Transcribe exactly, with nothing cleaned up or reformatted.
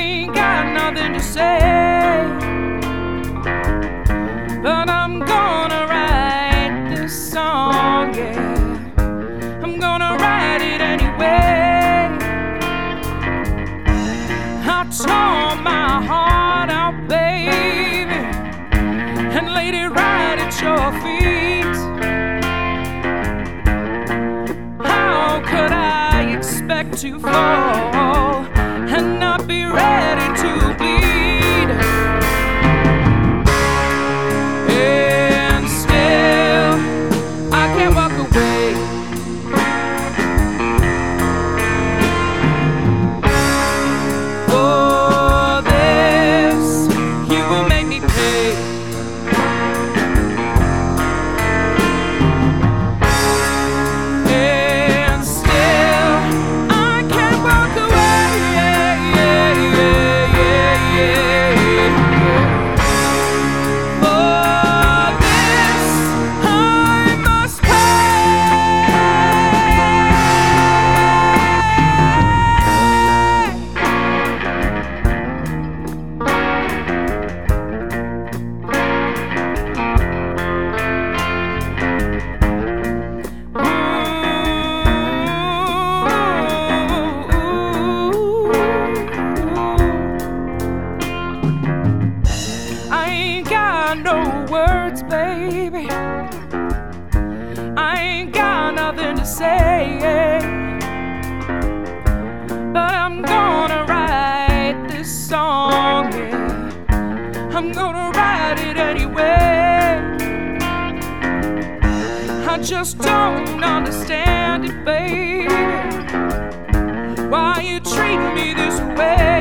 ain't got nothing to say, but I'm gonna write this song, yeah. I'm gonna write it anyway. I tore my heart out, baby, and laid it right at your feet. How could I expect to fall and not be ready to bleed? And still I can't walk away. For this you will make me pay. And still I can't walk away. Yeah, yeah, yeah, yeah, yeah, yeah. For this I must I ain't got no words, baby. I ain't got nothing to say, but I'm gonna write this song, yeah. I'm gonna write it anyway. I just don't understand it, baby, why you treat me this way.